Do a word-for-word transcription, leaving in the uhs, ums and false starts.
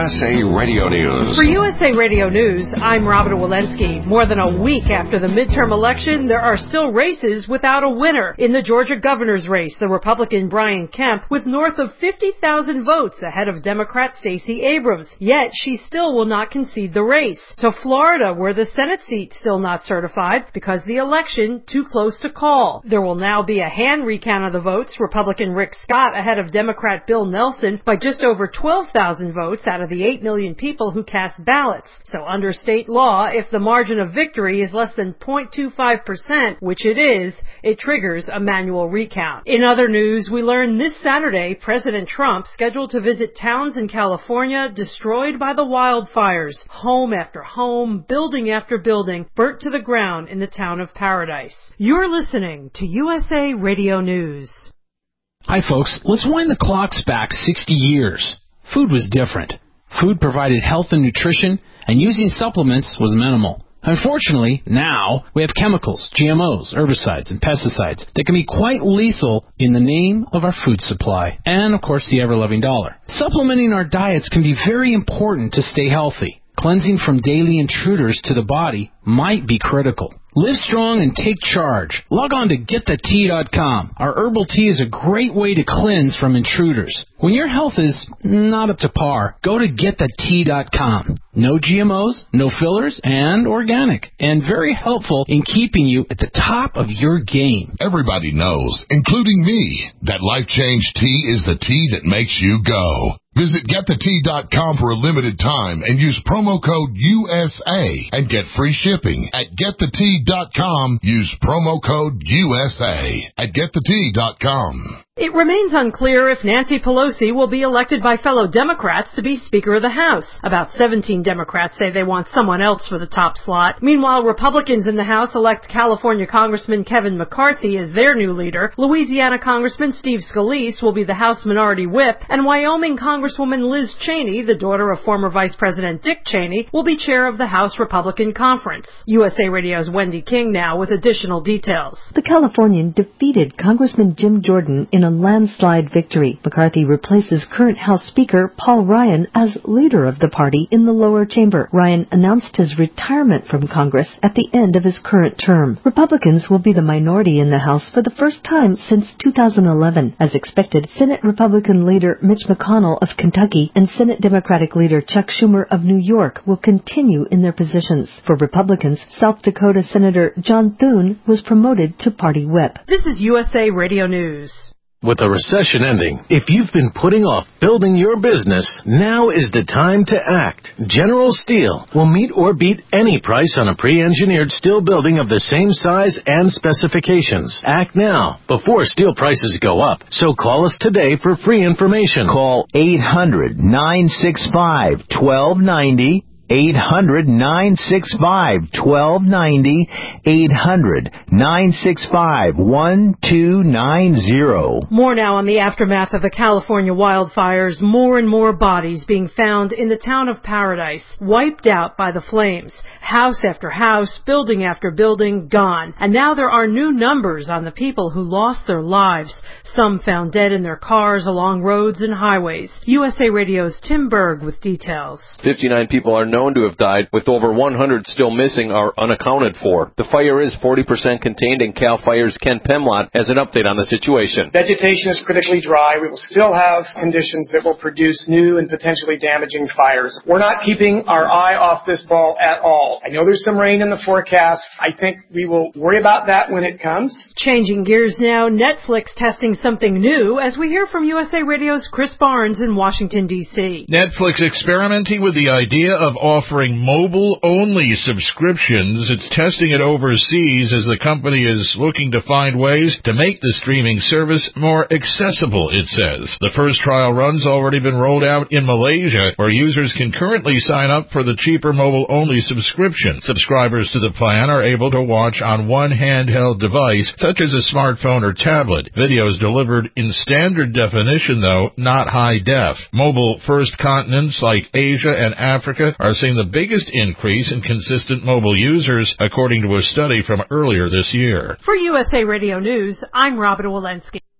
S A Radio News. For U S A Radio News, I'm Robert Walensky. More than a week after the midterm election, there are still races without a winner. In the Georgia governor's race, the Republican Brian Kemp, with north of fifty thousand votes ahead of Democrat Stacey Abrams. Yet, she still will not concede the race. To Florida, where the Senate seat still not certified because the election too close to call. There will now be a hand recount of the votes. Republican Rick Scott ahead of Democrat Bill Nelson by just over twelve thousand votes out of the eight million people who cast ballots. So under state law, if the margin of victory is less than zero point two five percent, which it is, it triggers a manual recount. In other news, we learned this Saturday President Trump scheduled to visit towns in California destroyed by the wildfires. Home after home, building after building, burnt to the ground in the town of Paradise. You're listening to U S A Radio News. Hi folks, let's wind the clocks back sixty years. Food was different. Food provided health and nutrition, and using supplements was minimal. Unfortunately, now we have chemicals, G M Os, herbicides, and pesticides that can be quite lethal in the name of our food supply, and of course the ever-loving dollar. Supplementing our diets can be very important to stay healthy. Cleansing from daily intruders to the body might be critical. Live strong and take charge. Log on to get the tea dot com. Our herbal tea is a great way to cleanse from intruders. When your health is not up to par, go to get the tea dot com. No G M Os, no fillers, and organic. And very helpful in keeping you at the top of your game. Everybody knows, including me, that Life Change Tea is the tea that makes you go. Visit get the tea dot com for a limited time and use promo code U S A and get free shipping. At get the tea dot com, use promo code U S A at get the tea dot com. It remains unclear if Nancy Pelosi will be elected by fellow Democrats to be Speaker of the House. About seventeen Democrats say they want someone else for the top slot. Meanwhile, Republicans in the House elect California Congressman Kevin McCarthy as their new leader. Louisiana Congressman Steve Scalise will be the House Minority Whip. And Wyoming Congresswoman Liz Cheney, the daughter of former Vice President Dick Cheney, will be chair of the House Republican Conference. U S A Radio's Wendy King now with additional details. The Californian defeated Congressman Jim Jordan in a landslide victory. McCarthy replaces current House Speaker Paul Ryan as leader of the party in the lower chamber. Ryan announced his retirement from Congress at the end of his current term. Republicans will be the minority in the House for the first time since two thousand eleven. As expected, Senate Republican leader Mitch McConnell of Kentucky and Senate Democratic leader Chuck Schumer of New York will continue in their positions. For Republicans, South Dakota Senator John Thune was promoted to party whip. This is U S A Radio News. With the recession ending, if you've been putting off building your business, now is the time to act. General Steel will meet or beat any price on a pre-engineered steel building of the same size and specifications. Act now, before steel prices go up. So call us today for free information. Call eight hundred, nine six five, one two nine zero. eight hundred, nine six five, one two nine zero. eight hundred, nine six five, one two nine zero. More now on the aftermath of the California wildfires. More and more bodies being found in the town of Paradise, wiped out by the flames. House after house, building after building, gone. And now there are new numbers on the people who lost their lives. Some found dead in their cars along roads and highways. U S A Radio's Tim Berg with details. fifty-nine people are known to have died, with over one hundred still missing or unaccounted for. The fire is forty percent contained, and CAL FIRE's Ken Pemlott has an update on the situation. Vegetation is critically dry. We will still have conditions that will produce new and potentially damaging fires. We're not keeping our eye off this ball at all. I know there's some rain in the forecast. I think we will worry about that when it comes. Changing gears now, Netflix testing something new as we hear from U S A Radio's Chris Barnes in Washington, D C Netflix experimenting with the idea of offering mobile-only subscriptions. It's testing it overseas as the company is looking to find ways to make the streaming service more accessible, it says. The first trial run's already been rolled out in Malaysia, where users can currently sign up for the cheaper mobile-only subscription. Subscribers to the plan are able to watch on one handheld device, such as a smartphone or tablet. Videos delivered in standard definition, though, not high def. Mobile-first continents like Asia and Africa are seeing the biggest increase in consistent mobile users, according to a study from earlier this year. For U S A Radio News, I'm Robin Walensky.